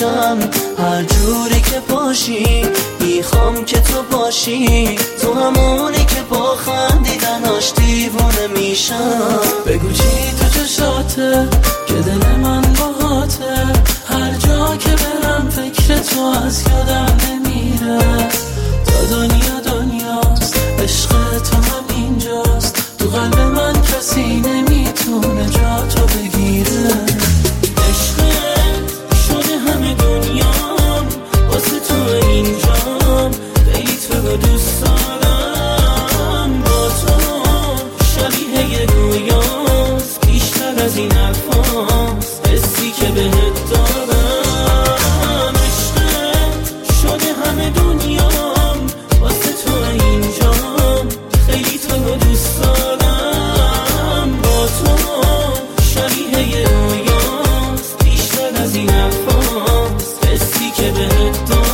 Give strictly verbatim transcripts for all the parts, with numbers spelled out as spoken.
میشم هر جوری که باشی. میخوام که تو باشی، تو همونی که با خندیدناش دیوونه میشم. بگو چی تو چشاته که دل من باهاته، هر جا که برم فکر تو از یادم نمیره. تا دنیا دنیاست، عشق تو هم اینجاست، تو قلب من کسی نمیتونه جا تو بگیره. عشقت شده همه دنیام، واسه تو اینجام، خیلی تو دوست دارم. با تو شبیه یه رویاست، بیشتر از این حرفاست، حسی که بهت دارم. عشقت شده همه دنیام، واسه تو اینجام، خیلی تو دوست دارم. با تو شبیه یه رویاست، بیشتر از این حرفاست، حسی که بهت دارم.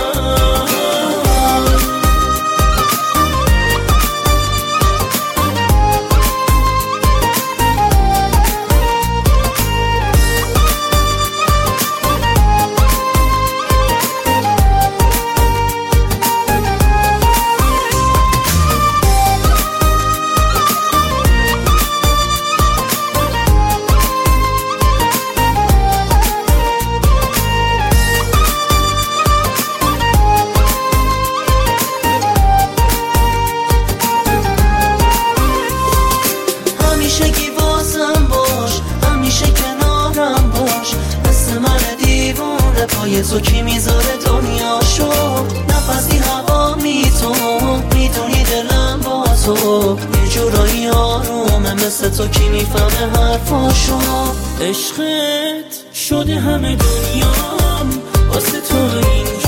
همیشگی واسم باش، همیشه کنارم باش، مثل من دیوونه پای تو کی میذاره دنیاشو. نفسی هوا می تو میدونی دلم با تو یه جورایی آرومه، مثل تو کی میفهمه حرفاشو. عشقت شده همه دنیام، واسه تو اینجا